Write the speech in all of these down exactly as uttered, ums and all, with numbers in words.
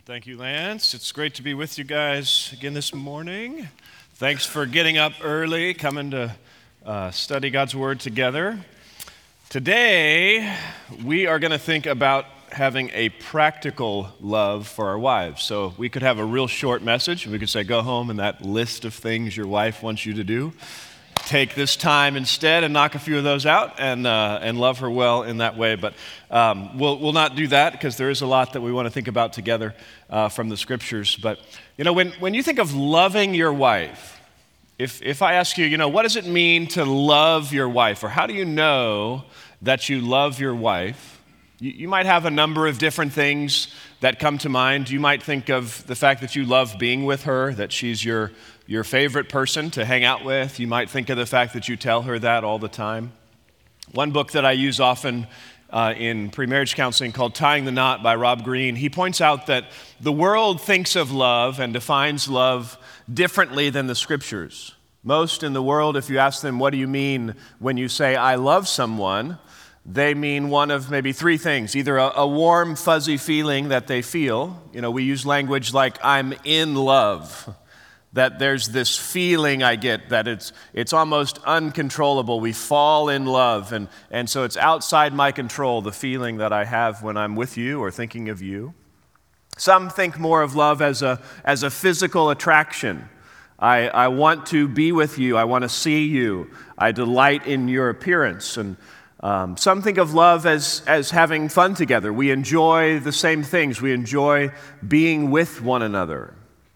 Thank you, Lance. It's great to be with you guys again this morning. Thanks for getting up early, coming to uh, study God's Word together. Today, we are going to think about having a practical love for our wives. So we could have a real short message. We could say, go home and that list of things your wife wants you to do. Take this time instead and knock a few of those out and uh, and love her well in that way. But um, we'll we'll not do that because there is a lot that we want to think about together uh, from the Scriptures. But you know, when when you think of loving your wife, if if I ask you, you know, what does it mean to love your wife, or how do you know that you love your wife? You, you might have a number of different things that come to mind. You might think of the fact that you love being with her, that she's your your favorite person to hang out with. You might think of the fact that you tell her that all the time. One book that I use often uh, in pre-marriage counseling called Tying the Knot by Rob Greene, he points out that the world thinks of love and defines love differently than the Scriptures. Most in the world, if you ask them, what do you mean when you say, I love someone? They mean one of maybe three things. Either a, a warm, fuzzy feeling that they feel. You know, we use language like, I'm in love. That there's this feeling I get that it's it's almost uncontrollable. We fall in love, and, and so it's outside my control, the feeling that I have when I'm with you or thinking of you. Some think more of love as a as a physical attraction. I, I want to be with you. I want to see you. I delight in your appearance. And um, some think of love as, as having fun together. We enjoy the same things. We enjoy being with one another.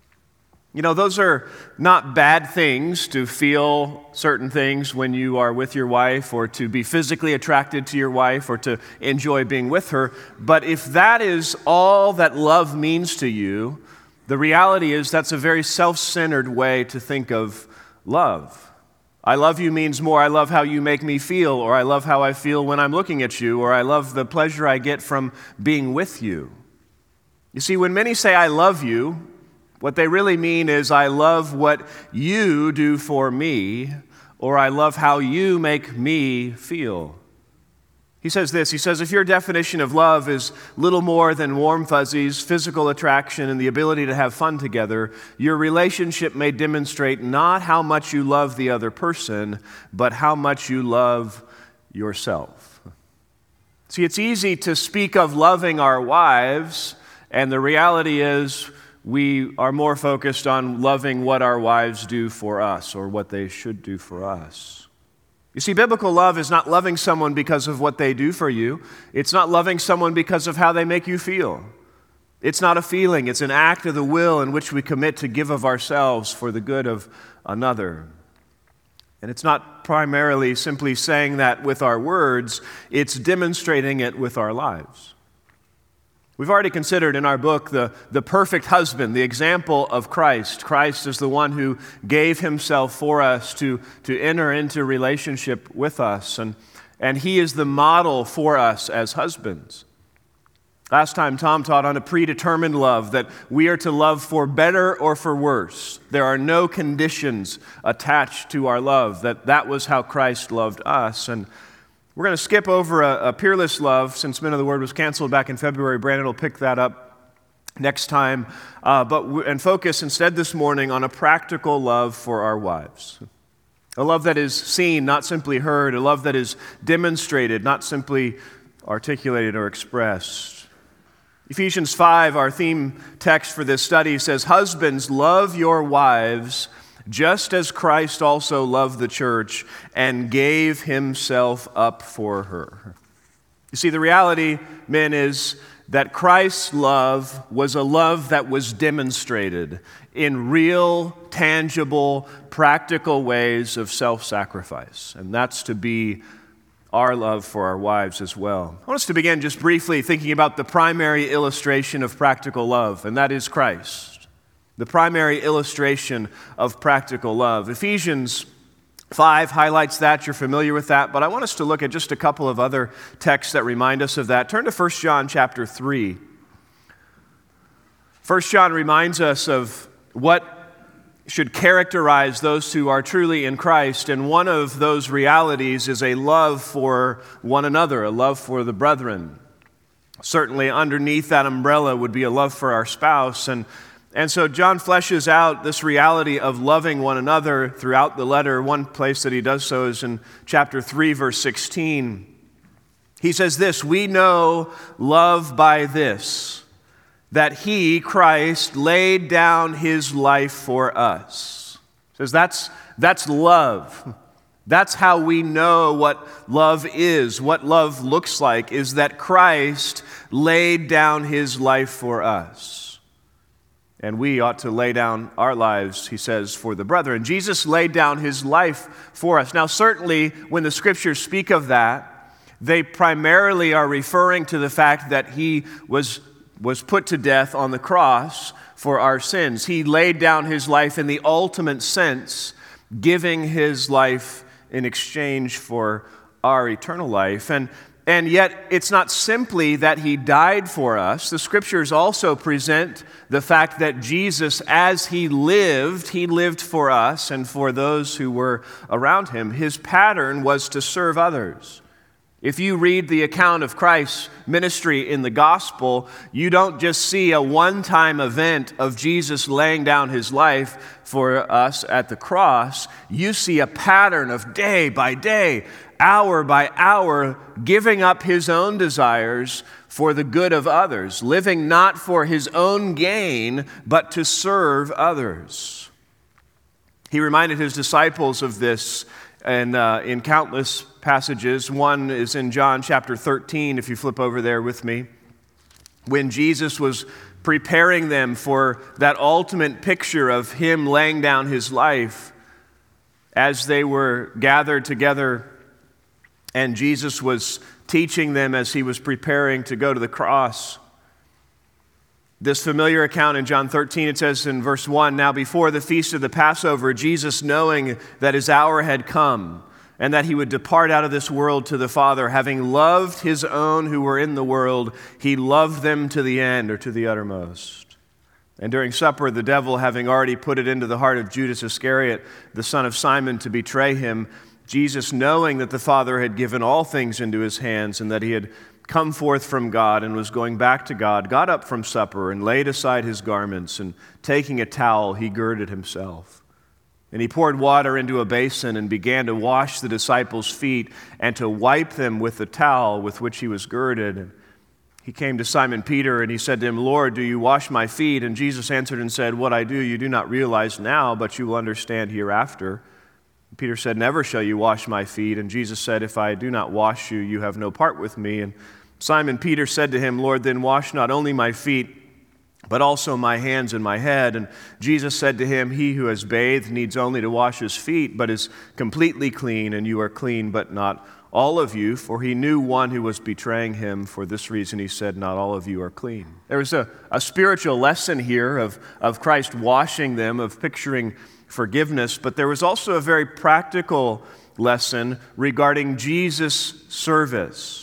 You know, those are not bad things to feel certain things when you are with your wife, or to be physically attracted to your wife, or to enjoy being with her. But if that is all that love means to you, the reality is that's a very self-centered way to think of love. I love you means more, I love how you make me feel, or I love how I feel when I'm looking at you, or I love the pleasure I get from being with you. You see, when many say I love you, what they really mean is, I love what you do for me, or I love how you make me feel. He says this, he says, if your definition of love is little more than warm fuzzies, physical attraction, and the ability to have fun together, your relationship may demonstrate not how much you love the other person, but how much you love yourself. See, it's easy to speak of loving our wives, and the reality is, we are more focused on loving what our wives do for us, or what they should do for us. You see, biblical love is not loving someone because of what they do for you. It's not loving someone because of how they make you feel. It's not a feeling. It's an act of the will in which we commit to give of ourselves for the good of another. And it's not primarily simply saying that with our words. It's demonstrating it with our lives. We've already considered in our book the, the perfect husband, the example of Christ. Christ is the one who gave himself for us to, to enter into relationship with us, and, and he is the model for us as husbands. Last time Tom taught on a predetermined love, that we are to love for better or for worse. There are no conditions attached to our love, that that was how Christ loved us. And we're going to skip over a, a peerless love, since Men of the Word was canceled back in February. Brandon will pick that up next time, uh, but w- and focus instead this morning on a practical love for our wives. A love that is seen, not simply heard. A love that is demonstrated, not simply articulated or expressed. Ephesians five, our theme text for this study, says, husbands, love your wives just as Christ also loved the church and gave himself up for her. You see, the reality, men, is that Christ's love was a love that was demonstrated in real, tangible, practical ways of self-sacrifice. And that's to be our love for our wives as well. I want us to begin just briefly thinking about the primary illustration of practical love, and that is Christ. The primary illustration of practical love. Ephesians five highlights that. You're familiar with that. But I want us to look at just a couple of other texts that remind us of that. Turn to First John chapter three. First John reminds us of what should characterize those who are truly in Christ. And one of those realities is a love for one another, a love for the brethren. Certainly underneath that umbrella would be a love for our spouse. And, and so John fleshes out this reality of loving one another throughout the letter. One place that he does so is in chapter three, verse sixteen. He says this, "We know love by this, that he, Christ, laid down his life for us." He says that's, that's love. That's how we know what love is, what love looks like, is that Christ laid down his life for us. And we ought to lay down our lives, he says, for the brethren. Jesus laid down his life for us. Now, certainly, when the scriptures speak of that, they primarily are referring to the fact that he was, was put to death on the cross for our sins. He laid down his life in the ultimate sense, giving his life in exchange for our eternal life. And, and yet, it's not simply that he died for us. The scriptures also present the fact that Jesus, as he lived, he lived for us and for those who were around him. His pattern was to serve others. If you read the account of Christ's ministry in the gospel, you don't just see a one-time event of Jesus laying down his life for us at the cross. You see a pattern of day by day, hour by hour, giving up his own desires for the good of others, living not for his own gain, but to serve others. He reminded his disciples of this and uh, in countless passages. One is in John chapter thirteen, if you flip over there with me, when Jesus was preparing them for that ultimate picture of him laying down his life as they were gathered together, and Jesus was teaching them as he was preparing to go to the cross. This familiar account in John thirteen, it says in verse one, "Now before the feast of the Passover, Jesus, knowing that his hour had come and that he would depart out of this world to the Father, having loved his own who were in the world, he loved them to the end," or to the uttermost. "And during supper, the devil, having already put it into the heart of Judas Iscariot, the son of Simon, to betray him, Jesus, knowing that the Father had given all things into his hands and that he had come forth from God and was going back to God, got up from supper and laid aside his garments, and taking a towel, he girded himself. And he poured water into a basin and began to wash the disciples' feet and to wipe them with the towel with which he was girded. And he came to Simon Peter and he said to him, 'Lord, do you wash my feet?' And Jesus answered and said, 'What I do you do not realize now, but you will understand hereafter.' And Peter said, 'Never shall you wash my feet.' And Jesus said, 'If I do not wash you, you have no part with me.' And Simon Peter said to him, 'Lord, then wash not only my feet, but also my hands and my head.' And Jesus said to him, 'He who has bathed needs only to wash his feet, but is completely clean, and you are clean, but not all of you.' For he knew one who was betraying him. For this reason he said, 'Not all of you are clean.'" There was a, a spiritual lesson here of, of Christ washing them, of picturing forgiveness, but there was also a very practical lesson regarding Jesus' service.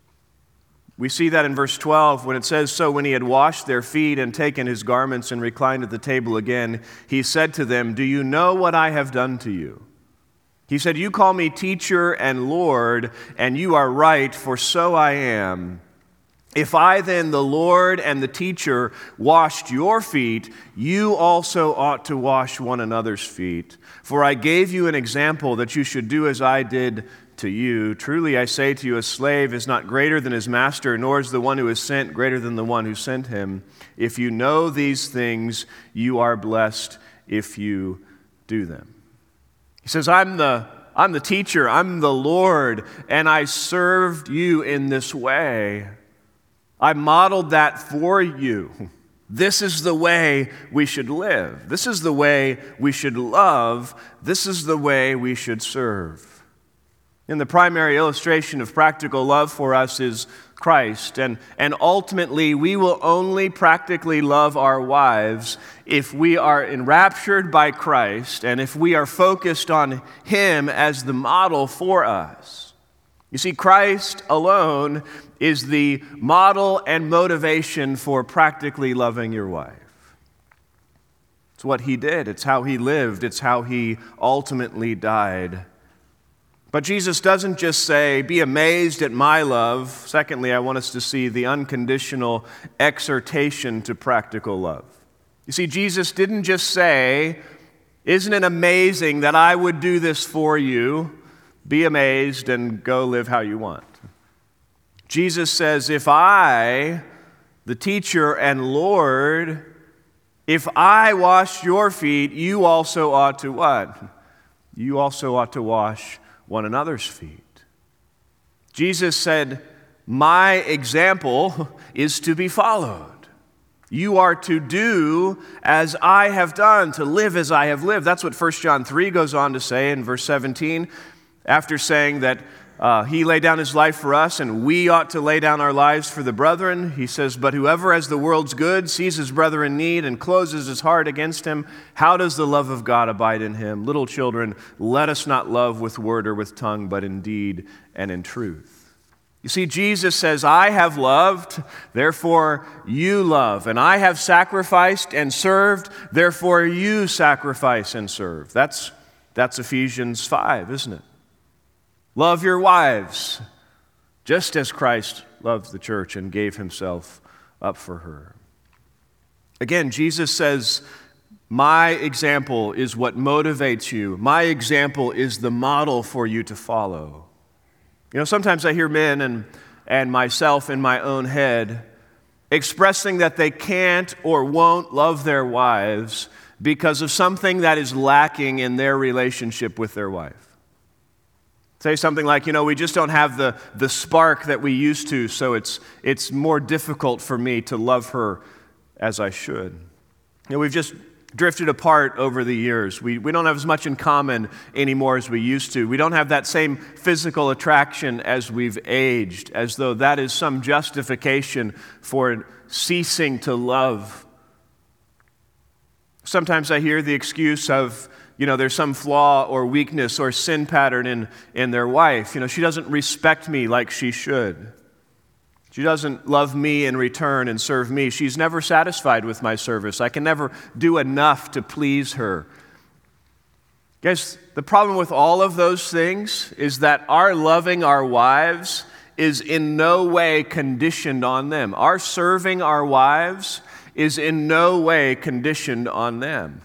We see that in verse twelve when it says, "So when he had washed their feet and taken his garments and reclined at the table again, he said to them, 'Do you know what I have done to you?' He said, 'You call me teacher and Lord, and you are right, for so I am. If I then, the Lord and the teacher, washed your feet, you also ought to wash one another's feet. For I gave you an example that you should do as I did to you. Truly I say to you, a slave is not greater than his master, nor is the one who is sent greater than the one who sent him. If you know these things, you are blessed if you do them." He says, I'm the, I'm the teacher, I'm the Lord, and I served you in this way. I modeled that for you. This is the way we should live. This is the way we should love. This is the way we should serve. And the primary illustration of practical love for us is Christ. And, and ultimately, we will only practically love our wives if we are enraptured by Christ and if we are focused on Him as the model for us. You see, Christ alone is the model and motivation for practically loving your wife. It's what He did. It's how He lived. It's how He ultimately died. But Jesus doesn't just say, be amazed at my love. Secondly, I want us to see the unconditional exhortation to practical love. You see, Jesus didn't just say, isn't it amazing that I would do this for you? Be amazed and go live how you want. Jesus says, if I, the teacher and Lord, if I washed your feet, you also ought to what? You also ought to wash one another's feet. Jesus said, my example is to be followed. You are to do as I have done, to live as I have lived. That's what First John three goes on to say in verse seventeen, after saying that uh, he laid down his life for us and we ought to lay down our lives for the brethren. He says, but whoever has the world's good sees his brother in need and closes his heart against him. How does the love of God abide in him? Little children, let us not love with word or with tongue, but in deed and in truth. You see, Jesus says, I have loved, therefore you love. And I have sacrificed and served, therefore you sacrifice and serve. That's, that's Ephesians five, isn't it? Love your wives, just as Christ loved the church and gave himself up for her. Again, Jesus says, my example is what motivates you. My example is the model for you to follow. You know, sometimes I hear men and, and myself in my own head expressing that they can't or won't love their wives because of something that is lacking in their relationship with their wife. Say something like, you know, we just don't have the, the spark that we used to, so it's, it's more difficult for me to love her as I should. You know, we've just drifted apart over the years. We, we don't have as much in common anymore as we used to. We don't have that same physical attraction as we've aged, as though that is some justification for ceasing to love. Sometimes I hear the excuse of, you know, there's some flaw or weakness or sin pattern in, in their wife. You know, she doesn't respect me like she should. She doesn't love me in return and serve me. She's never satisfied with my service. I can never do enough to please her. Guys, the problem with all of those things is that our loving our wives is in no way conditioned on them. Our serving our wives is in no way conditioned on them.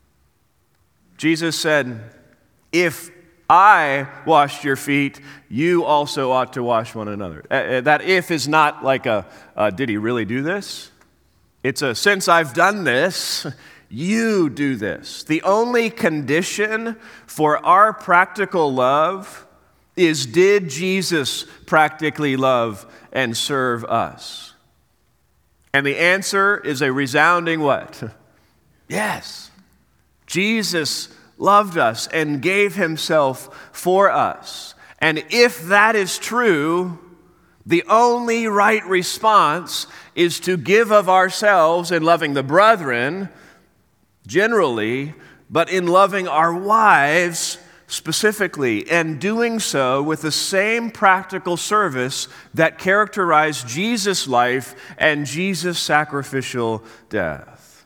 Jesus said, if I washed your feet, you also ought to wash one another. Uh, that if is not like a, uh, did he really do this? It's a, since I've done this, you do this. The only condition for our practical love is, did Jesus practically love and serve us? And the answer is a resounding what? Yes. Jesus loved us and gave himself for us. And if that is true, the only right response is to give of ourselves in loving the brethren generally, but in loving our wives specifically, and doing so with the same practical service that characterized Jesus' life and Jesus' sacrificial death.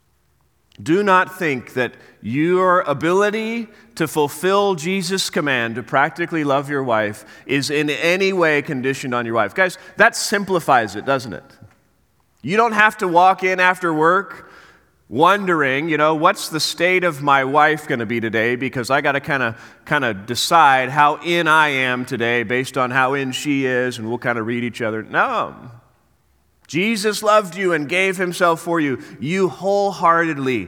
Do not think that your ability to fulfill Jesus' command to practically love your wife is in any way conditioned on your wife. Guys, that simplifies it, doesn't it? You don't have to walk in after work wondering, you know, what's the state of my wife going to be today, because I got to kind of kind of decide how in I am today based on how in she is, and we'll kind of read each other. No. Jesus loved you and gave himself for you. You wholeheartedly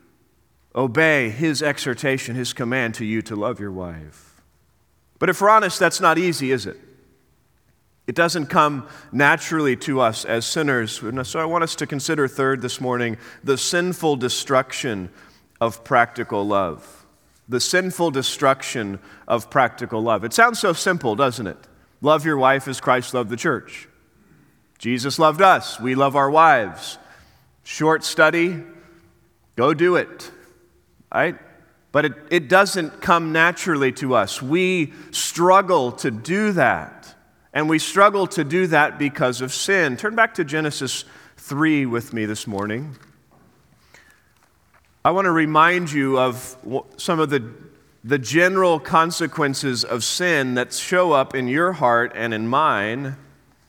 obey his exhortation, his command to you to love your wife. But if we're honest, that's not easy, is it? It doesn't come naturally to us as sinners. So I want us to consider, third this morning, the sinful destruction of practical love. The sinful destruction of practical love. It sounds so simple, doesn't it? Love your wife as Christ loved the church. Jesus loved us. We love our wives. Short study, go do it. Right? But it, it doesn't come naturally to us. We struggle to do that. And we struggle to do that because of sin. Turn back to Genesis three with me this morning. I want to remind you of some of the the general consequences of sin that show up in your heart and in mine.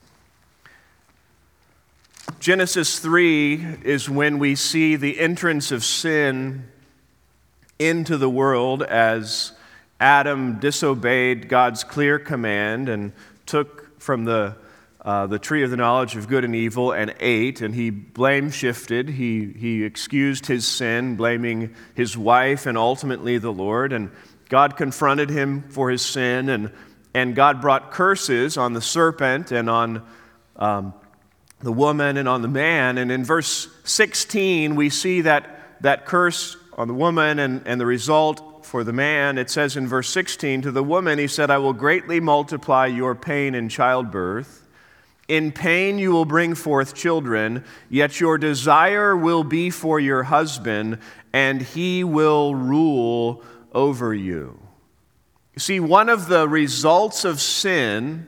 Genesis three is when we see the entrance of sin into the world as Adam disobeyed God's clear command and took from the uh, the tree of the knowledge of good and evil and ate, and he blame shifted. He he excused his sin, blaming his wife and ultimately the Lord. And God confronted him for his sin, and and God brought curses on the serpent and on um, the woman and on the man. And in verse sixteen, we see that that curse on the woman and, and the result for the man. It says in verse sixteen, to the woman he said, I will greatly multiply your pain in childbirth. In pain you will bring forth children, yet your desire will be for your husband, and he will rule over you. You see, one of the results of sin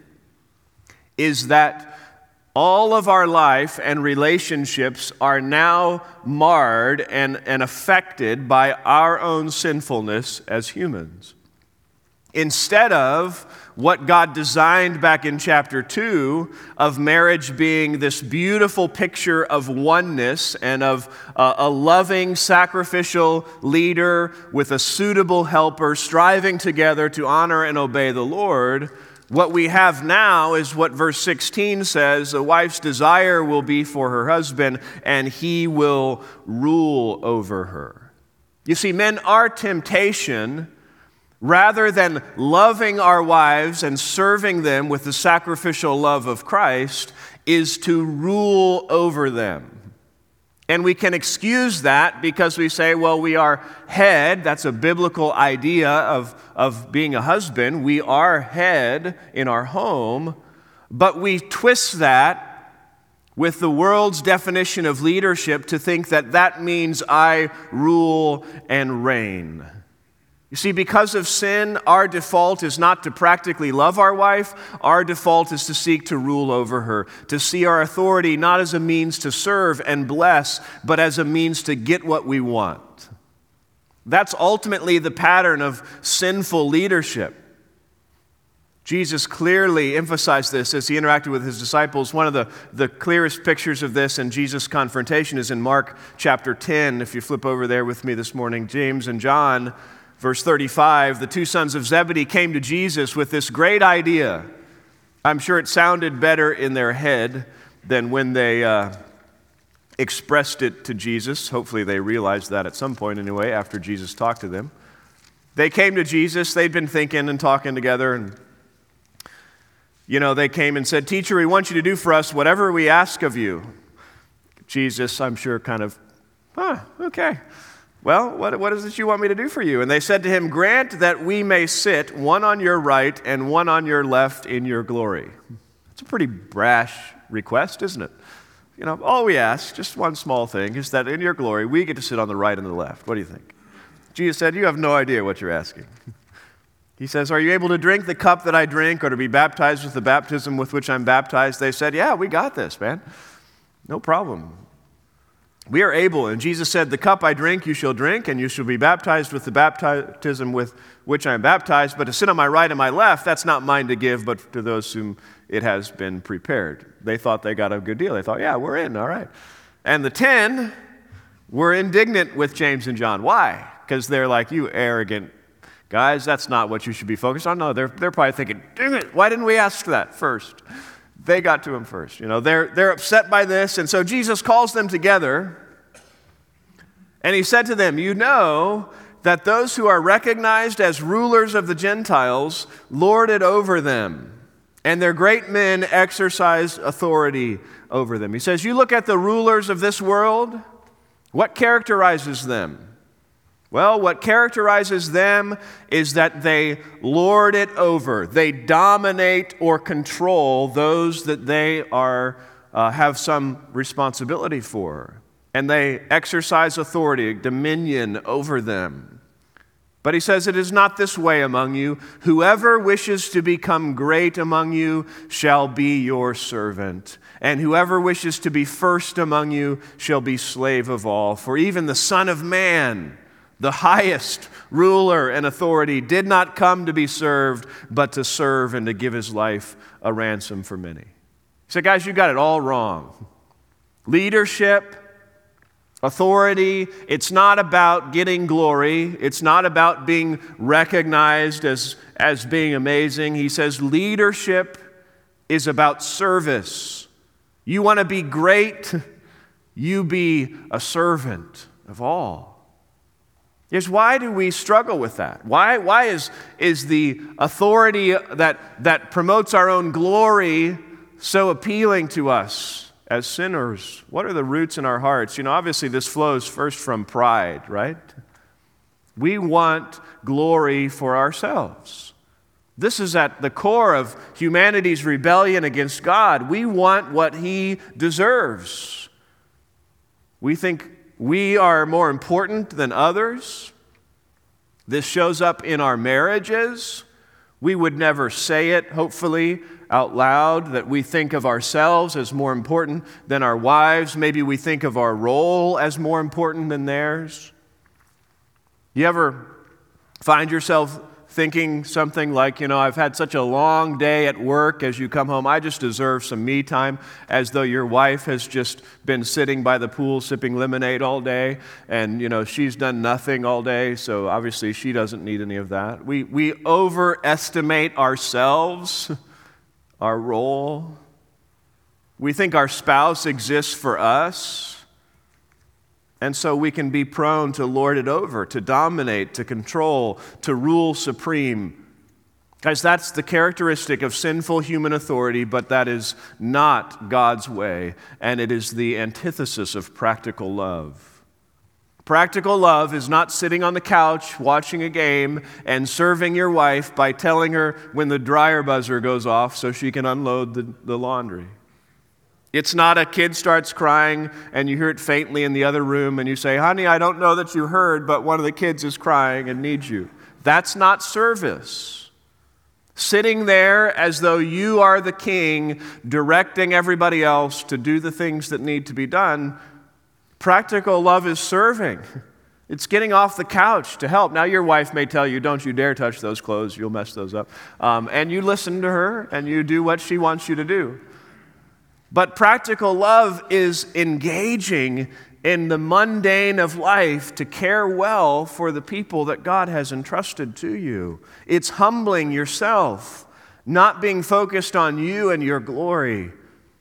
is that all of our life and relationships are now marred and, and affected by our own sinfulness as humans. Instead of what God designed back in chapter two of marriage being this beautiful picture of oneness and of uh, a loving, sacrificial leader with a suitable helper striving together to honor and obey the Lord, what we have now is what verse sixteen says, a wife's desire will be for her husband, and he will rule over her. You see, men, our temptation, rather than loving our wives and serving them with the sacrificial love of Christ, is to rule over them. And we can excuse that because we say, well, we are head. That's a biblical idea of, of being a husband. We are head in our home, but we twist that with the world's definition of leadership to think that that means I rule and reign. You see, because of sin, our default is not to practically love our wife. Our default is to seek to rule over her, to see our authority not as a means to serve and bless, but as a means to get what we want. That's ultimately the pattern of sinful leadership. Jesus clearly emphasized this as he interacted with his disciples. One of the, the clearest pictures of this in Jesus' confrontation is in Mark chapter ten. If you flip over there with me this morning, James and John, verse thirty-five, the two sons of Zebedee came to Jesus with this great idea. I'm sure it sounded better in their head than when they uh, expressed it to Jesus. Hopefully they realized that at some point anyway, after Jesus talked to them. They came to Jesus. They'd been thinking and talking together, and you know, they came and said, Teacher, we want you to do for us whatever we ask of you. Jesus, I'm sure, kind of, huh, okay. Well, what, what is it you want me to do for you? And they said to him, grant that we may sit one on your right and one on your left in your glory. It's a pretty brash request, isn't it? You know, all we ask, just one small thing, is that in your glory, we get to sit on the right and the left. What do you think? Jesus said, you have no idea what you're asking. He says, are you able to drink the cup that I drink or to be baptized with the baptism with which I'm baptized? They said, yeah, we got this, man. No problem. We are able, and Jesus said, the cup I drink you shall drink, and you shall be baptized with the baptism with which I am baptized, but to sit on my right and my left, that's not mine to give, but to those whom it has been prepared. They thought they got a good deal. They thought, yeah, we're in, all right. And the ten were indignant with James and John. Why? Because they're like, you arrogant guys, that's not what you should be focused on. No, they're, they're probably thinking, dang it, why didn't we ask that first? They got to him first. You know, they're, they're upset by this. And so Jesus calls them together, and he said to them, you know that those who are recognized as rulers of the Gentiles lord it over them, and their great men exercise authority over them. He says, you look at the rulers of this world, what characterizes them? Well, what characterizes them is that they lord it over. They dominate or control those that they are uh, have some responsibility for. And they exercise authority, dominion over them. But he says, it is not this way among you. Whoever wishes to become great among you shall be your servant. And whoever wishes to be first among you shall be slave of all. For even the Son of Man The highest ruler and authority did not come to be served, but to serve and to give his life a ransom for many. So guys, you got it all wrong. Leadership, authority, it's not about getting glory. It's not about being recognized as, as being amazing. He says leadership is about service. You want to be great, you be a servant of all. Yes, why do we struggle with that? Why, why is, is the authority that, that promotes our own glory so appealing to us as sinners? What are the roots in our hearts? You know, obviously this flows first from pride, right? We want glory for ourselves. This is at the core of humanity's rebellion against God. We want what He deserves. We think we are more important than others. This shows up in our marriages. We would never say it, hopefully, out loud, that we think of ourselves as more important than our wives. Maybe we think of our role as more important than theirs. You ever find yourself thinking something like, you know, I've had such a long day at work, as you come home, I just deserve some me time, as though your wife has just been sitting by the pool sipping lemonade all day, and, you know, she's done nothing all day, so obviously she doesn't need any of that. We, we overestimate ourselves, our role. We think our spouse exists for us. And so we can be prone to lord it over, to dominate, to control, to rule supreme. Guys, that's the characteristic of sinful human authority, but that is not God's way, and it is the antithesis of practical love. Practical love is not sitting on the couch watching a game and serving your wife by telling her when the dryer buzzer goes off so she can unload the, the laundry. It's not a kid starts crying and you hear it faintly in the other room and you say, honey, I don't know that you heard, but one of the kids is crying and needs you. That's not service. Sitting there as though you are the king, directing everybody else to do the things that need to be done. Practical love is serving. It's getting off the couch to help. Now your wife may tell you, don't you dare touch those clothes, you'll mess those up. Um, and you listen to her and you do what she wants you to do. But practical love is engaging in the mundane of life to care well for the people that God has entrusted to you. It's humbling yourself, not being focused on you and your glory.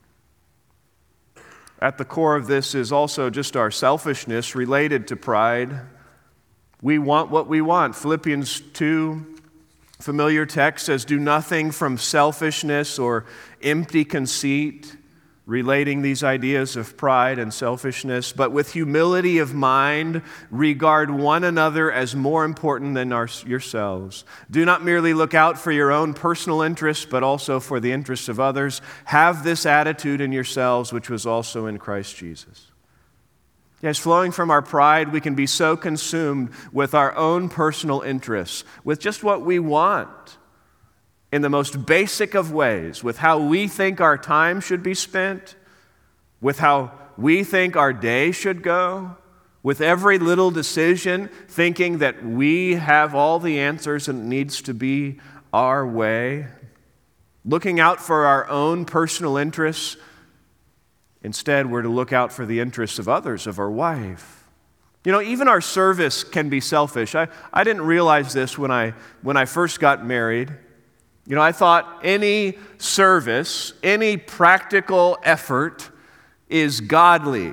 At the core of this is also just our selfishness related to pride. We want what we want. Philippians two, familiar text, says, do nothing from selfishness or empty conceit, relating these ideas of pride and selfishness, but with humility of mind, regard one another as more important than our, yourselves. Do not merely look out for your own personal interests, but also for the interests of others. Have this attitude in yourselves, which was also in Christ Jesus. Yes, flowing from our pride, we can be so consumed with our own personal interests, with just what we want, in the most basic of ways, with how we think our time should be spent, with how we think our day should go, with every little decision, thinking that we have all the answers and it needs to be our way, looking out for our own personal interests. Instead, we're to look out for the interests of others, of our wife. You know, even our service can be selfish. I, I didn't realize this when I, when I first got married. You know, I thought any service, any practical effort is godly.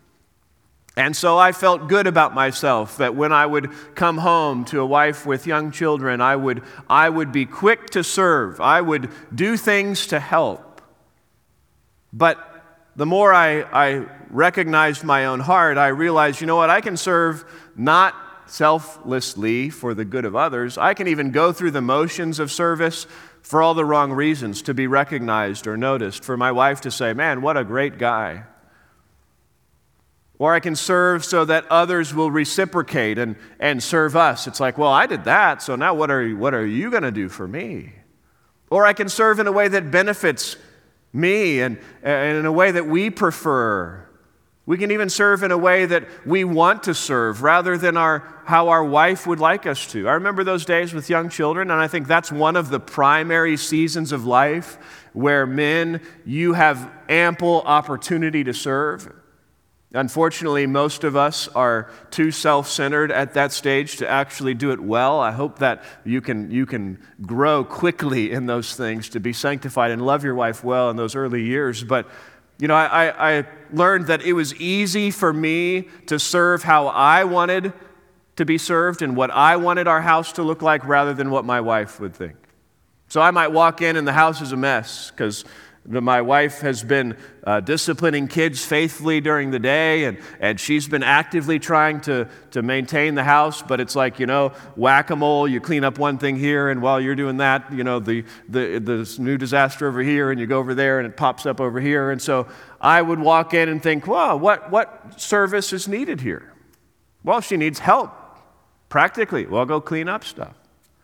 And so I felt good about myself that when I would come home to a wife with young children, I would, I would be quick to serve. I would do things to help. But the more I, I recognized my own heart, I realized, you know what, I can serve not selflessly for the good of others. I can even go through the motions of service for all the wrong reasons, to be recognized or noticed, for my wife to say, man, what a great guy. Or I can serve so that others will reciprocate and, and serve us. It's like, well, I did that, so now what are, what are you going to do for me? Or I can serve in a way that benefits me and, and in a way that we prefer. We can even serve in a way that we want to serve rather than our, how our wife would like us to. I remember those days with young children, and I think that's one of the primary seasons of life where men, you have ample opportunity to serve. Unfortunately, most of us are too self-centered at that stage to actually do it well. I hope that you can, you can grow quickly in those things to be sanctified and love your wife well in those early years. But You know, I, I learned that it was easy for me to serve how I wanted to be served and what I wanted our house to look like rather than what my wife would think. So I might walk in and the house is a mess because my wife has been uh, disciplining kids faithfully during the day, and, and she's been actively trying to, to maintain the house, but it's like, you know, whack-a-mole, you clean up one thing here, and while you're doing that, you know, the, the, the new disaster over here, and you go over there, and it pops up over here. And so I would walk in and think, well, what, what service is needed here? Well, she needs help, practically. Well, go clean up stuff.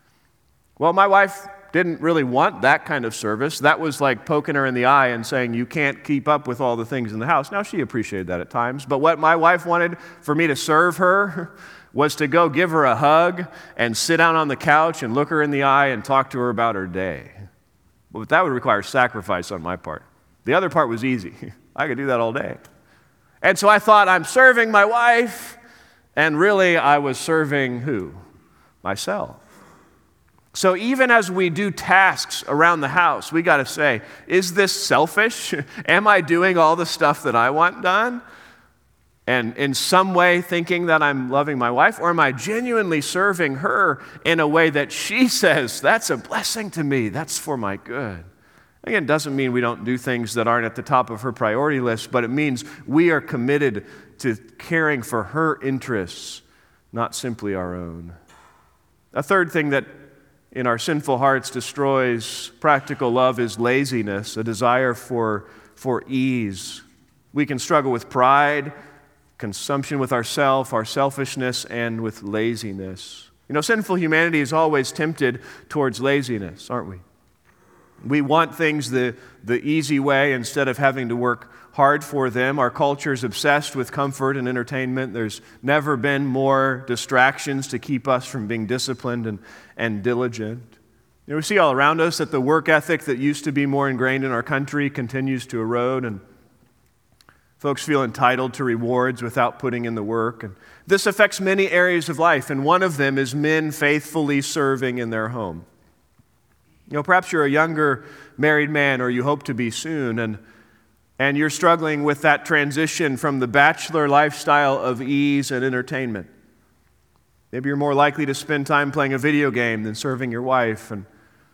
Well, my wife didn't really want that kind of service. That was like poking her in the eye and saying, you can't keep up with all the things in the house. Now, she appreciated that at times, but what my wife wanted for me to serve her was to go give her a hug and sit down on the couch and look her in the eye and talk to her about her day. But that would require sacrifice on my part. The other part was easy. I could do that all day. And so I thought, I'm serving my wife, and really I was serving who? Myself. So even as we do tasks around the house, we got to say, is this selfish? Am I doing all the stuff that I want done? And in some way thinking that I'm loving my wife? Or am I genuinely serving her in a way that she says, that's a blessing to me, that's for my good? Again, it doesn't mean we don't do things that aren't at the top of her priority list, but it means we are committed to caring for her interests, not simply our own. A third thing that in our sinful hearts destroys practical love is laziness, a desire for, for ease. We can struggle with pride, consumption with ourself, our selfishness, and with laziness. You know, sinful humanity is always tempted towards laziness, aren't we? We want things the, the easy way instead of having to work hard for them. Our culture is obsessed with comfort and entertainment. There's never been more distractions to keep us from being disciplined and, and diligent. You know, we see all around us that the work ethic that used to be more ingrained in our country continues to erode, and folks feel entitled to rewards without putting in the work. And this affects many areas of life, and one of them is men faithfully serving in their home. You know, perhaps you're a younger married man, or you hope to be soon, and and you're struggling with that transition from the bachelor lifestyle of ease and entertainment. Maybe you're more likely to spend time playing a video game than serving your wife, and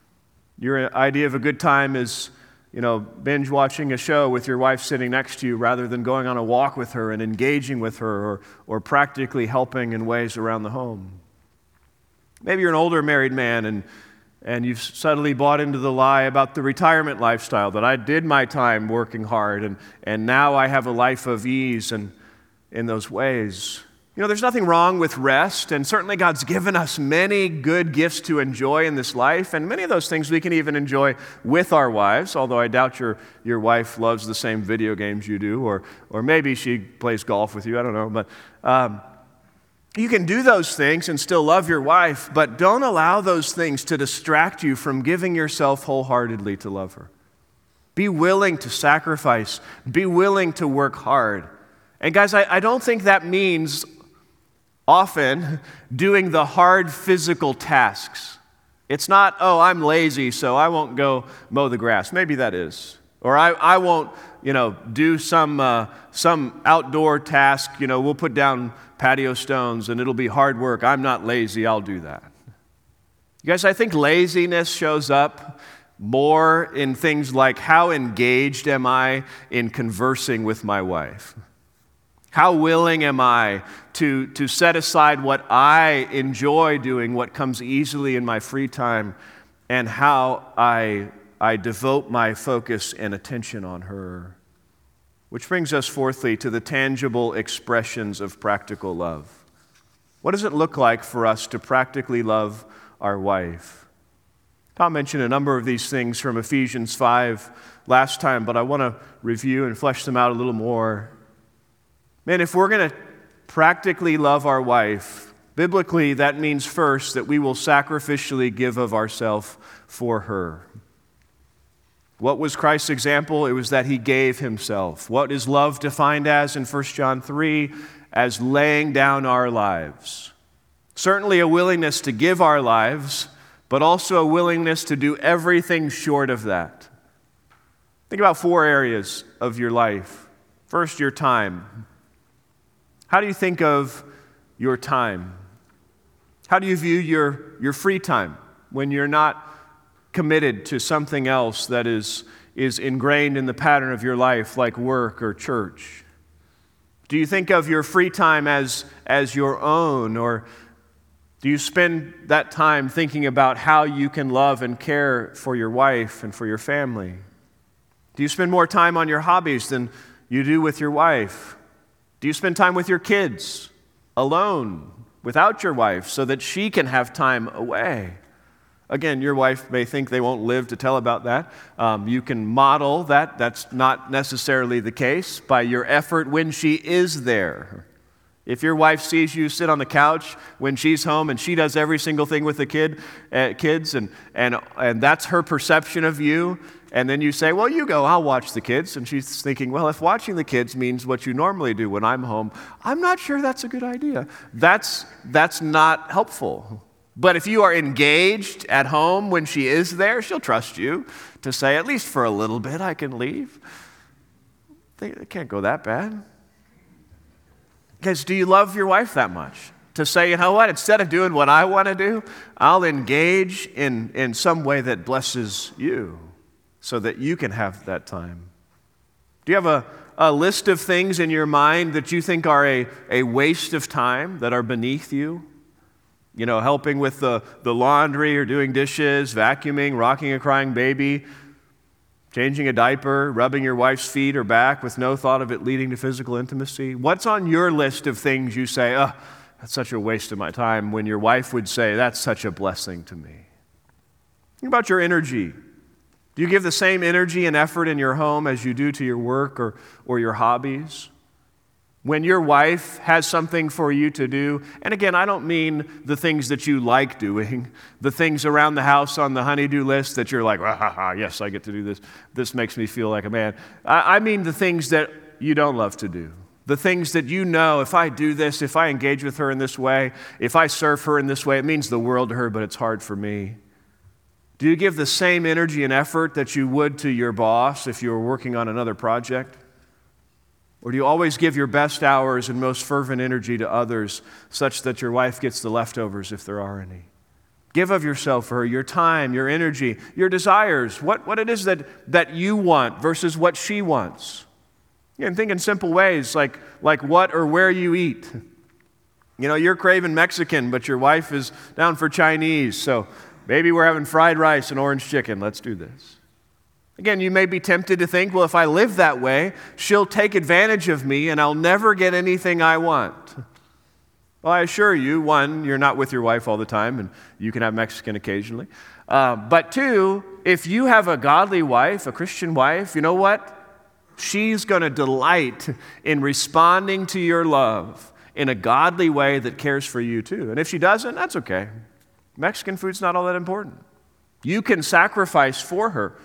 your idea of a good time is, you know, binge watching a show with your wife sitting next to you rather than going on a walk with her and engaging with her, or, or practically helping in ways around the home. Maybe you're an older married man, and And you've subtly bought into the lie about the retirement lifestyle, that I did my time working hard, and, and now I have a life of ease and in those ways. You know, there's nothing wrong with rest, and certainly God's given us many good gifts to enjoy in this life, and many of those things we can even enjoy with our wives, although I doubt your, your wife loves the same video games you do, or, or maybe she plays golf with you, I don't know, but... Um, You can do those things and still love your wife, but don't allow those things to distract you from giving yourself wholeheartedly to love her. Be willing to sacrifice. Be willing to work hard. And guys, I, I don't think that means often doing the hard physical tasks. It's not, oh, I'm lazy, so I won't go mow the grass. Maybe that is. Or I, I won't, you know, do some uh, some outdoor task. You know, we'll put down patio stones and it'll be hard work. I'm not lazy, I'll do that. You guys, I think laziness shows up more in things like, how engaged am I in conversing with my wife? How willing am I to, to set aside what I enjoy doing, what comes easily in my free time, and how I, I devote my focus and attention on her? Which brings us, fourthly, to the tangible expressions of practical love. What does it look like for us to practically love our wife? Tom mentioned a number of these things from Ephesians five last time, but I want to review and flesh them out a little more. Man, if we're going to practically love our wife, biblically, that means first that we will sacrificially give of ourselves for her. What was Christ's example? It was that he gave himself. What is love defined as in First John three? As laying down our lives. Certainly a willingness to give our lives, but also a willingness to do everything short of that. Think about four areas of your life. First, your time. How do you think of your time? How do you view your, your free time when you're not committed to something else that is, is ingrained in the pattern of your life, like work or church? Do you think of your free time as, as your own, or do you spend that time thinking about how you can love and care for your wife and for your family? Do you spend more time on your hobbies than you do with your wife? Do you spend time with your kids alone, without your wife, so that she can have time away? Again, your wife may think they won't live to tell about that. Um, you can model that. That's not necessarily the case by your effort when she is there. If your wife sees you sit on the couch when she's home and she does every single thing with the kid, uh, kids, and, and, and that's her perception of you, and then you say, well, you go, I'll watch the kids. And she's thinking, well, if watching the kids means what you normally do when I'm home, I'm not sure that's a good idea. That's, that's not helpful. But if you are engaged at home when she is there, she'll trust you to say, at least for a little bit, I can leave. They, they can't go that bad. Guys, do you love your wife that much? To say, you know what, instead of doing what I want to do, I'll engage in, in some way that blesses you so that you can have that time. Do you have a, a list of things in your mind that you think are a, a waste of time, that are beneath you? You know, helping with the, the laundry or doing dishes, vacuuming, rocking a crying baby, changing a diaper, rubbing your wife's feet or back with no thought of it leading to physical intimacy. What's on your list of things you say, oh, that's such a waste of my time, when your wife would say, that's such a blessing to me? Think about your energy. Do you give the same energy and effort in your home as you do to your work or, or your hobbies? When your wife has something for you to do, and again, I don't mean the things that you like doing, the things around the house on the honey-do list that you're like, ah, ha, ha, yes, I get to do this. This makes me feel like a man. I, I mean the things that you don't love to do. The things that you know, if I do this, if I engage with her in this way, if I serve her in this way, it means the world to her, but it's hard for me. Do you give the same energy and effort that you would to your boss if you were working on another project? Or do you always give your best hours and most fervent energy to others such that your wife gets the leftovers if there are any? Give of yourself for her, your time, your energy, your desires, what, what it is that, that you want versus what she wants. And think in simple ways like, like what or where you eat. You know, you're craving Mexican, but your wife is down for Chinese, so maybe we're having fried rice and orange chicken. Let's do this. Again, you may be tempted to think, well, if I live that way, she'll take advantage of me and I'll never get anything I want. Well, I assure you, one, you're not with your wife all the time and you can have Mexican occasionally. Uh, but two, if you have a godly wife, a Christian wife, you know what? She's going to delight in responding to your love in a godly way that cares for you too. And if she doesn't, that's okay. Mexican food's not all that important. You can sacrifice for her.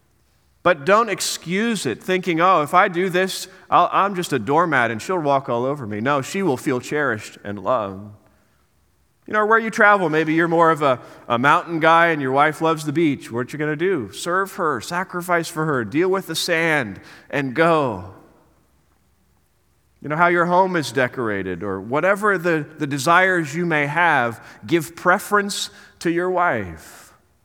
But don't excuse it, thinking, oh, if I do this, I'll, I'm just a doormat and she'll walk all over me. No, she will feel cherished and loved. You know, where you travel, maybe you're more of a, a mountain guy and your wife loves the beach. What you going to do? Serve her, sacrifice for her, deal with the sand, and go. You know, how your home is decorated, or whatever the, the desires you may have, give preference to your wife.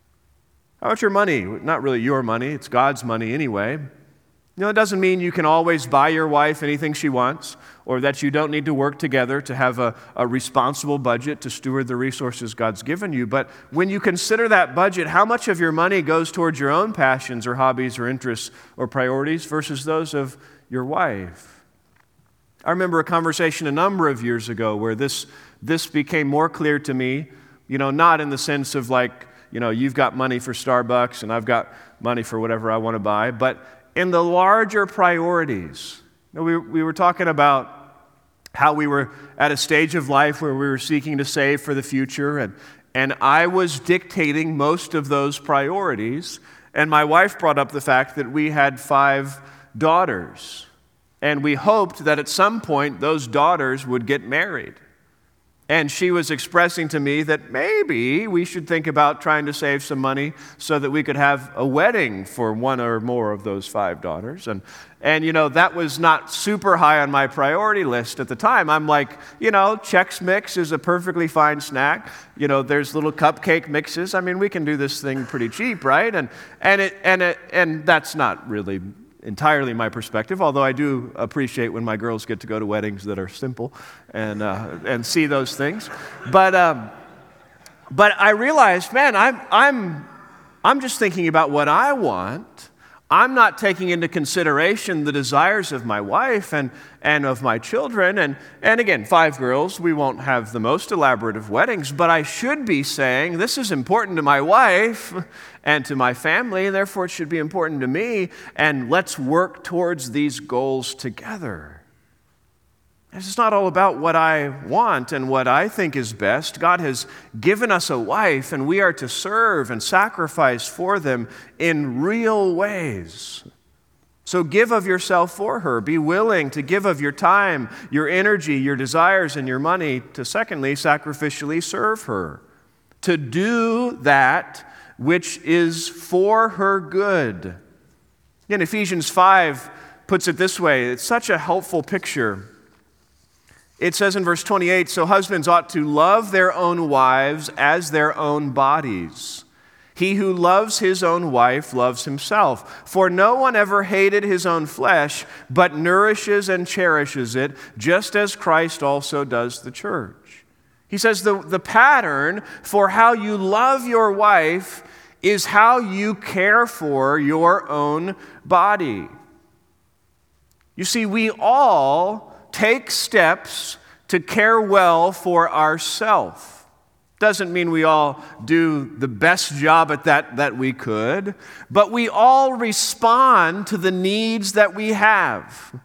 How about your money? Not really your money, it's God's money anyway. You know, it doesn't mean you can always buy your wife anything she wants, or that you don't need to work together to have a, a responsible budget to steward the resources God's given you. But when you consider that budget, how much of your money goes towards your own passions or hobbies or interests or priorities versus those of your wife? I remember a conversation a number of years ago where this, this became more clear to me, you know, not in the sense of like, you know, you've got money for Starbucks and I've got money for whatever I want to buy, but in the larger priorities. You know, we, we were talking about how we were at a stage of life where we were seeking to save for the future, and, and I was dictating most of those priorities, and my wife brought up the fact that we had five daughters, and we hoped that at some point those daughters would get married. And she was expressing to me that maybe we should think about trying to save some money so that we could have a wedding for one or more of those five daughters. And, and you know, that was not super high on my priority list at the time. I'm like, you know, Chex Mix is a perfectly fine snack. You know, there's little cupcake mixes. I mean, we can do this thing pretty cheap, right? And, and, it, and, it, and that's not really entirely my perspective, although I do appreciate when my girls get to go to weddings that are simple and uh, and see those things. But um, but I realized, man, I'm I'm I'm just thinking about what I want. I'm not taking into consideration the desires of my wife and, and of my children. And, and again, five girls, we won't have the most elaborate of weddings, but I should be saying, this is important to my wife and to my family, and therefore it should be important to me, and let's work towards these goals together. It's not all about what I want and what I think is best. God has given us a wife, and we are to serve and sacrifice for them in real ways. So give of yourself for her. Be willing to give of your time, your energy, your desires, and your money to, secondly, sacrificially serve her. To do that which is for her good. Again, Ephesians five puts it this way. It's such a helpful picture. It says in verse twenty-eight, so husbands ought to love their own wives as their own bodies. He who loves his own wife loves himself. For no one ever hated his own flesh, but nourishes and cherishes it, just as Christ also does the church. He says the, the pattern for how you love your wife is how you care for your own body. You see, we all take steps to care well for ourselves. Doesn't mean we all do the best job at that that we could, but we all respond to the needs that we have.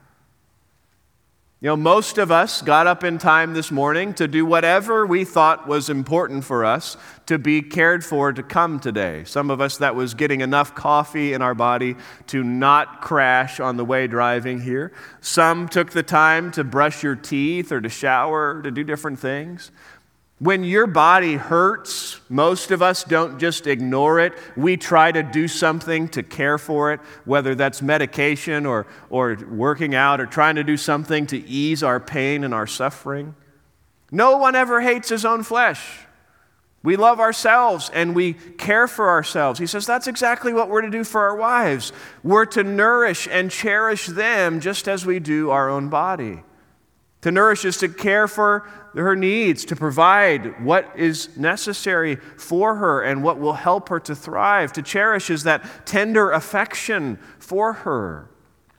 You know, most of us got up in time this morning to do whatever we thought was important for us to be cared for to come today. Some of us, that was getting enough coffee in our body to not crash on the way driving here. Some took the time to brush your teeth or to shower, to do different things. When your body hurts, most of us don't just ignore it. We try to do something to care for it, whether that's medication or, or working out or trying to do something to ease our pain and our suffering. No one ever hates his own flesh. We love ourselves and we care for ourselves. He says that's exactly what we're to do for our wives. We're to nourish and cherish them just as we do our own body. To nourish is to care for her needs, to provide what is necessary for her and what will help her to thrive. To cherish is that tender affection for her.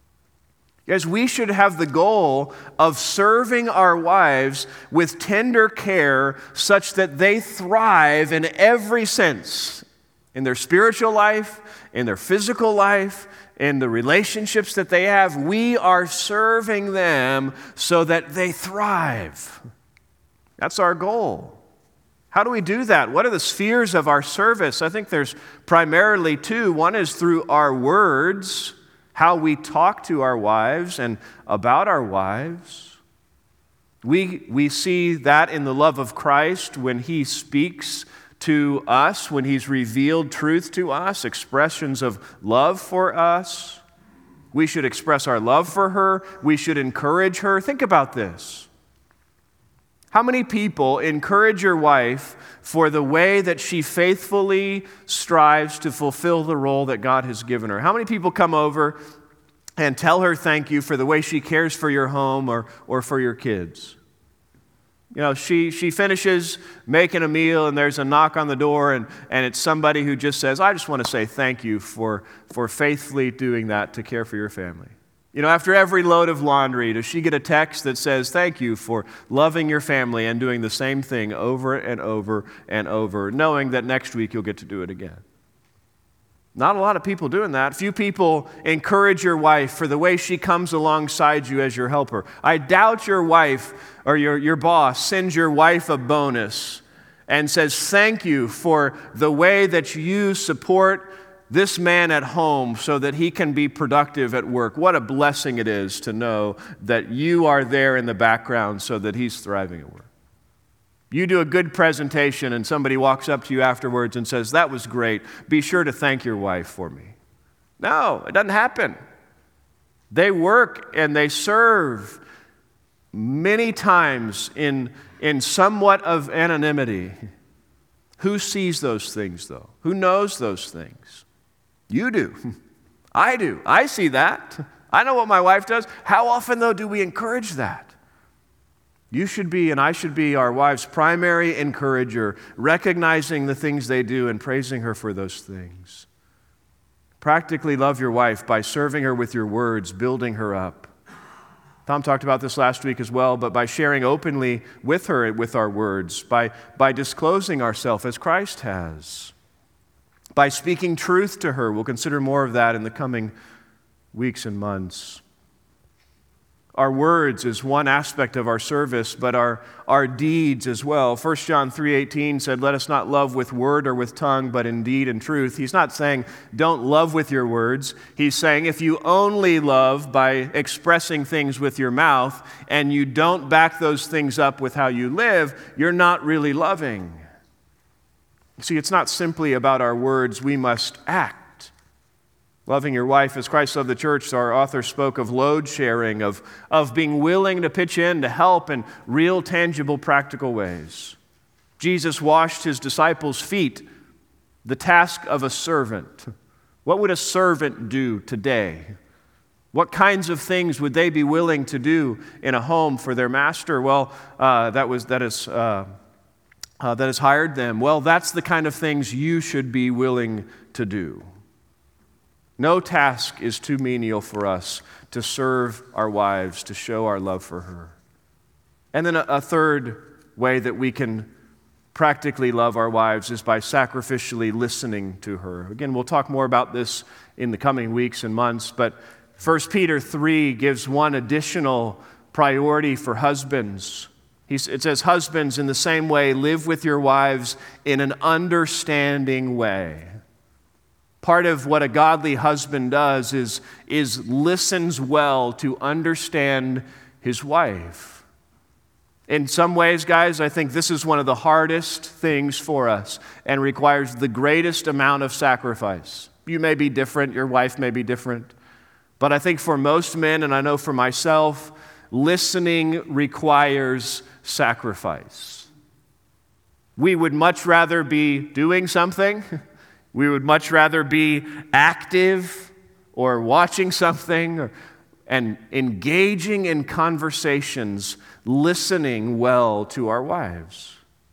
As we should have the goal of serving our wives with tender care such that they thrive in every sense, in their spiritual life, in their physical life, in the relationships that they have. We are serving them so that they thrive. That's our goal. How do we do that? What are the spheres of our service? I think there's primarily two. One is through our words, how we talk to our wives and about our wives. We, we see that in the love of Christ when He speaks to us, when He's revealed truth to us, expressions of love for us. We should express our love for her. We should encourage her. Think about this. How many people encourage your wife for the way that she faithfully strives to fulfill the role that God has given her? How many people come over and tell her thank you for the way she cares for your home or, or for your kids? You know, she, she finishes making a meal and there's a knock on the door and, and it's somebody who just says, I just want to say thank you for, for faithfully doing that to care for your family. You know, after every load of laundry, does she get a text that says, thank you for loving your family and doing the same thing over and over and over, knowing that next week you'll get to do it again? Not a lot of people doing that. Few people encourage your wife for the way she comes alongside you as your helper. I doubt your wife or your, your boss sends your wife a bonus and says, thank you for the way that you support this man at home so that he can be productive at work. What a blessing it is to know that you are there in the background so that he's thriving at work. You do a good presentation and somebody walks up to you afterwards and says, that was great. Be sure to thank your wife for me. No, it doesn't happen. They work and they serve many times in, in somewhat of anonymity. Who sees those things, though? Who knows those things? You do. I do. I see that. I know what my wife does. How often, though, do we encourage that? You should be, and I should be, our wife's primary encourager, recognizing the things they do and praising her for those things. Practically love your wife by serving her with your words, building her up. Tom talked about this last week as well, but by sharing openly with her with our words, by, by disclosing ourselves as Christ has, by speaking truth to her. We'll consider more of that in the coming weeks and months. Our words is one aspect of our service, but our, our deeds as well. First John three eighteen said, let us not love with word or with tongue, but in deed and truth. He's not saying don't love with your words. He's saying if you only love by expressing things with your mouth and you don't back those things up with how you live, you're not really loving. See, it's not simply about our words. We must act. Loving your wife as Christ loved the church, our author spoke of load sharing, of, of being willing to pitch in to help in real, tangible, practical ways. Jesus washed his disciples' feet, the task of a servant. What would a servant do today? What kinds of things would they be willing to do in a home for their master? Well, uh, that was that is uh, uh, that has hired them. Well, that's the kind of things you should be willing to do. No task is too menial for us to serve our wives, to show our love for her. And then a, a third way that we can practically love our wives is by sacrificially listening to her. Again, we'll talk more about this in the coming weeks and months, but First Peter three gives one additional priority for husbands. He's, it says, husbands, in the same way, live with your wives in an understanding way. Part of what a godly husband does is, is listens well to understand his wife. In some ways, guys, I think this is one of the hardest things for us and requires the greatest amount of sacrifice. You may be different, your wife may be different, but I think for most men, and I know for myself, listening requires sacrifice. We would much rather be doing something. We would much rather be active or watching something or, and engaging in conversations, listening well to our wives,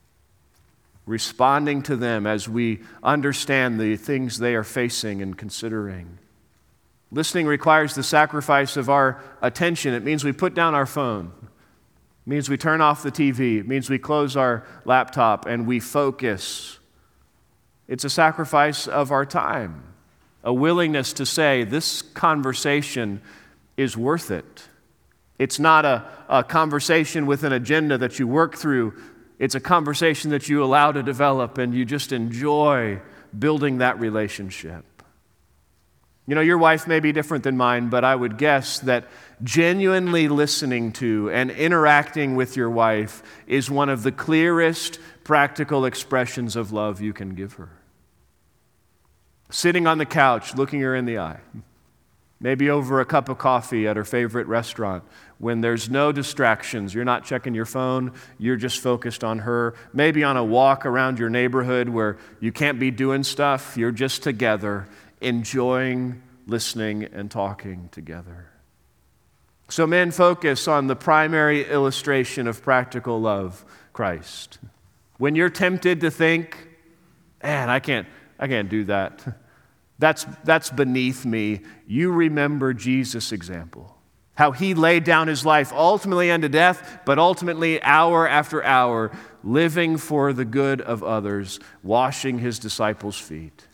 responding to them as we understand the things they are facing and considering. Listening requires the sacrifice of our attention. It means we put down our phone. It means we turn off the T V. It means we close our laptop and we focus. It's a sacrifice of our time, a willingness to say, this conversation is worth it. It's not a, a conversation with an agenda that you work through. It's a conversation that you allow to develop and you just enjoy building that relationship. You know, your wife may be different than mine, but I would guess that genuinely listening to and interacting with your wife is one of the clearest practical expressions of love you can give her. Sitting on the couch, looking her in the eye, maybe over a cup of coffee at her favorite restaurant, when there's no distractions, you're not checking your phone, you're just focused on her. Maybe on a walk around your neighborhood where you can't be doing stuff, you're just together, enjoying listening and talking together. So men, focus on the primary illustration of practical love, Christ. When you're tempted to think, man, I can't, I can't do that. That's, that's beneath me. You remember Jesus' example. How he laid down his life ultimately unto death, but ultimately hour after hour, living for the good of others, washing his disciples' feet.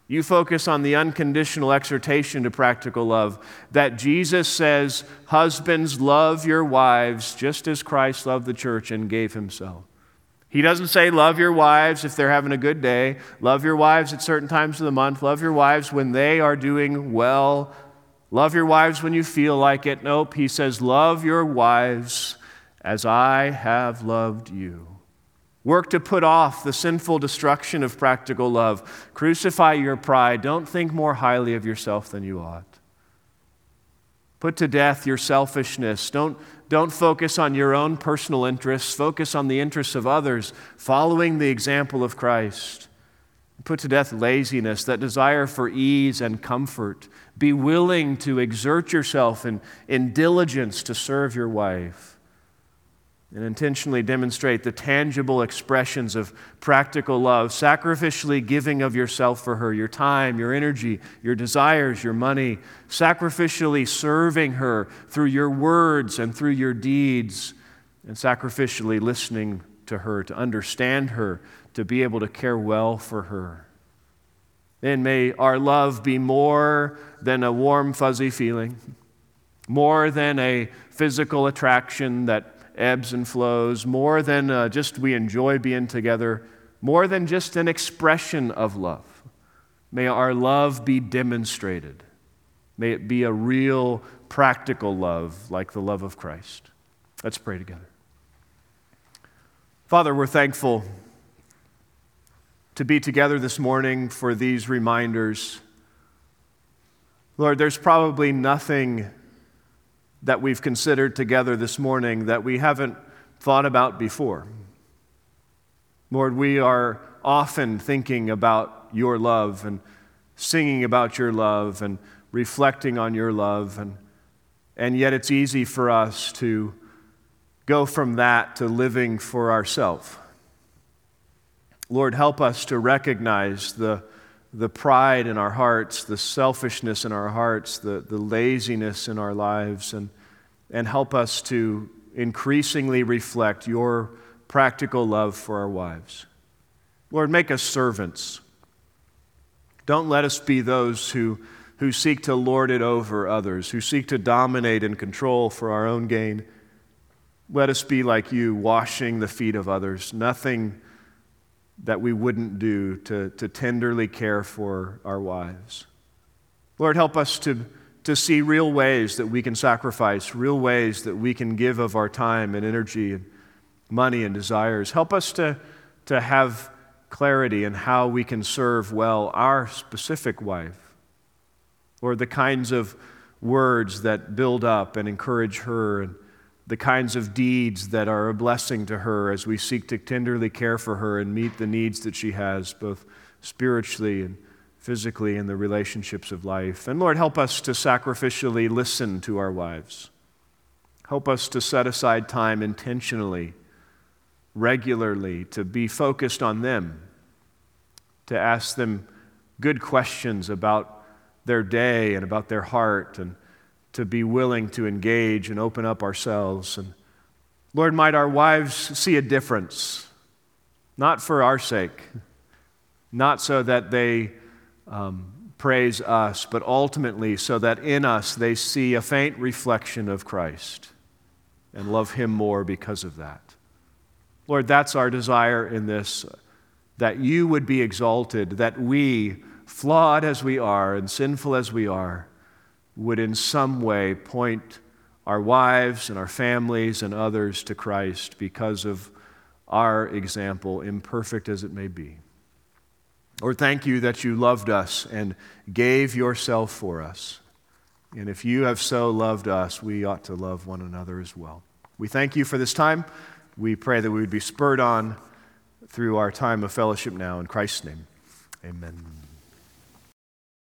You focus on the unconditional exhortation to practical love, that Jesus says, husbands, love your wives just as Christ loved the church and gave himself. He doesn't say love your wives if they're having a good day, love your wives at certain times of the month, love your wives when they are doing well, love your wives when you feel like it. Nope, he says love your wives as I have loved you. Work to put off the sinful destruction of practical love. Crucify your pride. Don't think more highly of yourself than you ought. Put to death your selfishness. Don't, don't focus on your own personal interests. Focus on the interests of others, following the example of Christ. Put to death laziness, that desire for ease and comfort. Be willing to exert yourself in, in diligence to serve your wife. And intentionally demonstrate the tangible expressions of practical love, sacrificially giving of yourself for her, your time, your energy, your desires, your money, sacrificially serving her through your words and through your deeds, and sacrificially listening to her, to understand her, to be able to care well for her. And may our love be more than a warm, fuzzy feeling, more than a physical attraction that ebbs and flows, more than uh, just we enjoy being together, more than just an expression of love. May our love be demonstrated. May it be a real, practical love like the love of Christ. Let's pray together. Father, we're thankful to be together this morning for these reminders. Lord, there's probably nothing that we've considered together this morning that we haven't thought about before. Lord, we are often thinking about your love and singing about your love and reflecting on your love, and, and yet it's easy for us to go from that to living for ourselves. Lord, help us to recognize the, the pride in our hearts, the selfishness in our hearts, the, the laziness in our lives, and, and help us to increasingly reflect your practical love for our wives. Lord, make us servants. Don't let us be those who, who seek to lord it over others, who seek to dominate and control for our own gain. Let us be like you, washing the feet of others. Nothing that we wouldn't do to, to tenderly care for our wives. Lord, help us to, to see real ways that we can sacrifice, real ways that we can give of our time and energy and money and desires. Help us to, to have clarity in how we can serve well our specific wife. Lord, the kinds of words that build up and encourage her, and the kinds of deeds that are a blessing to her as we seek to tenderly care for her and meet the needs that she has, both spiritually and physically in the relationships of life. And Lord, help us to sacrificially listen to our wives. Help us to set aside time intentionally, regularly, to be focused on them, to ask them good questions about their day and about their heart, and to be willing to engage and open up ourselves. And Lord, might our wives see a difference, not for our sake, not so that they um, praise us, but ultimately so that in us they see a faint reflection of Christ and love Him more because of that. Lord, that's our desire in this, that you would be exalted, that we, flawed as we are and sinful as we are, would in some way point our wives and our families and others to Christ because of our example, imperfect as it may be. Lord, thank you that you loved us and gave yourself for us. And if you have so loved us, we ought to love one another as well. We thank you for this time. We pray that we would be spurred on through our time of fellowship now. In Christ's name, amen.